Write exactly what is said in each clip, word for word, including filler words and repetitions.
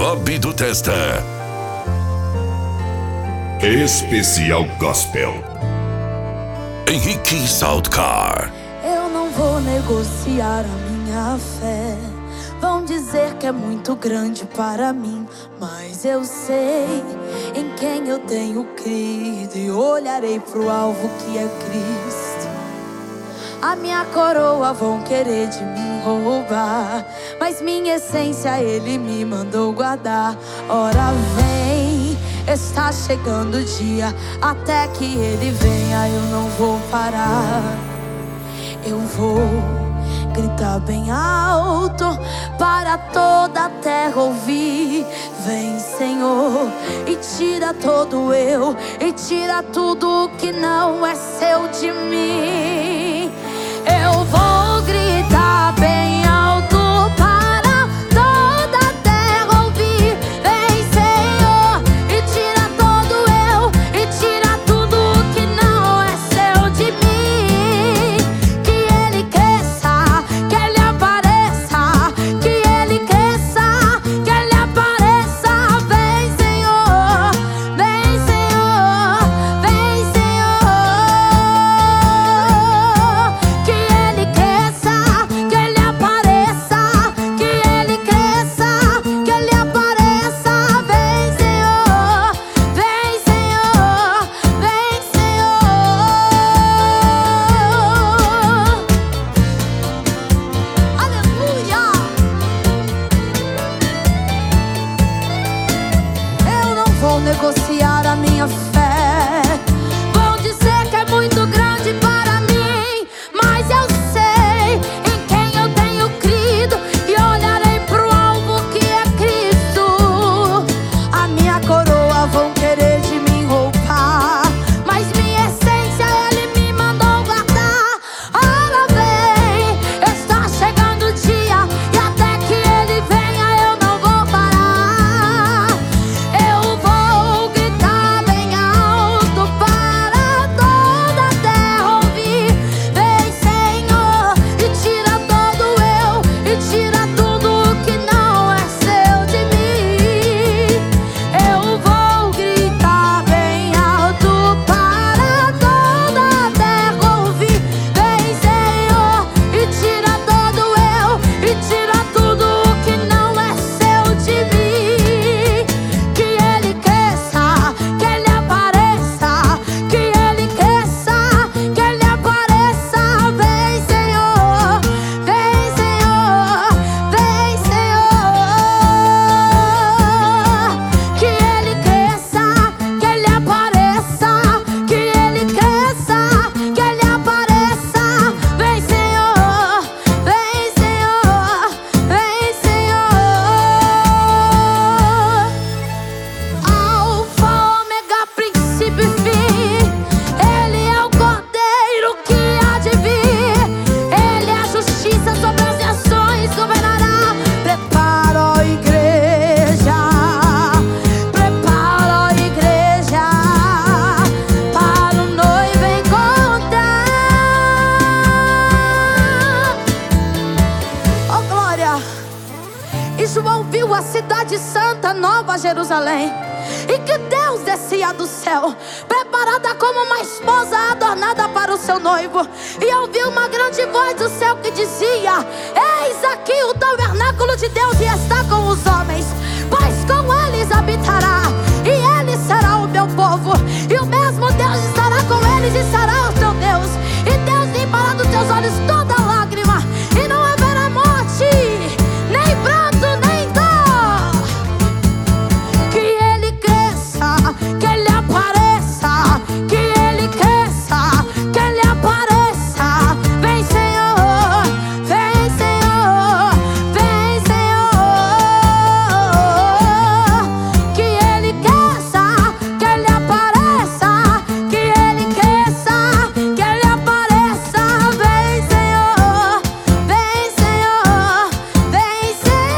Bob do Testa. Especial Gospel. Henrique Saltcar. Eu não vou negociar a minha fé. Vão dizer que é muito grande para mim, mas eu sei em quem eu tenho crido e olharei pro alvo que é Cristo. A minha coroa vão querer de mim roubar, mas minha essência Ele me mandou guardar. Ora vem, está chegando o dia, até que Ele venha eu não vou parar. Eu vou gritar bem alto para toda a terra ouvir. Vem, Senhor, e tira todo eu, e tira tudo que não é seu de mim. Eu vou gritar bem alto para toda a terra ouvir. Vem, Senhor, e tira todo eu, e tira tudo que não é seu de mim. Que Ele cresça, que Ele apareça, que Ele cresça, que Ele apareça. Vem, Senhor, vem, Senhor, vem, Senhor. Que Ele cresça, que Ele apareça, que Ele cresça, que Ele apareça. Vem, Senhor, vem, Senhor, vem, Senhor. Aleluia! Eu não vou negociar a minha fé. Vão dizer que é muito grande para mim, mas eu sei em quem eu tenho crido e olharei pro alvo que é Cristo. A minha coroa vão querer de mim roubar, mas minha essência Ele me mandou guardar. Ora vem, está chegando o dia, e até que Ele venha eu não vou parar. Eu vou gritar bem alto para toda a terra ouvir. Vem, Senhor, e tira todo eu, e tira tudo que não é seu de mim. Eu vou gritar bem alto para toda a terra ouvir. Vem, Senhor, e tira todo eu, e tira tudo que não é seu de mim. Que Ele cresça, que Ele apareça, que Ele cresça, que Ele apareça. Vem, Senhor, vem, Senhor, vem, Senhor. Que Ele cresça, que Ele apareça, que Ele cresça, que Ele apareça. Vem, Senhor, vem, Senhor, vem, Senhor. Alfa, ômega, princípio e fim. Ele é o Cordeiro que há de vir. Ele é a justiça sobre as nações, governará. Prepara, ó igreja, prepara, ó igreja, para o noivo encontrar. Oh glória! E João viu a cidade santa, Nova Jerusalém, e que Deus descia do céu, preparada como uma esposa adornada para o seu noivo. E ouviu uma grande voz do céu que dizia: eis aqui o tabernáculo de Deus e está com os homens, pois com eles habitará, e ele será o meu povo, e o mesmo Deus estará com eles e será o teu Deus. E Deus limpará dos teus olhos toda lágrima, e não haverá morte, nem pranto, nem dor. Que Ele cresça, que Ele apareça, que Ele cresça, que Ele apareça. Vem, Senhor, vem, Senhor, vem, Senhor. Que Ele cresça, que Ele apareça, que Ele cresça, que Ele apareça. Vem, Senhor, vem, Senhor, vem,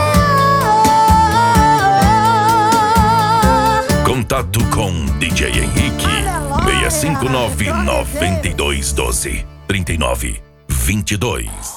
Senhor. Contato com D J Henrique. Aleluia. seis cinco nove, nove dois um dois, trinta e nove vinte e dois.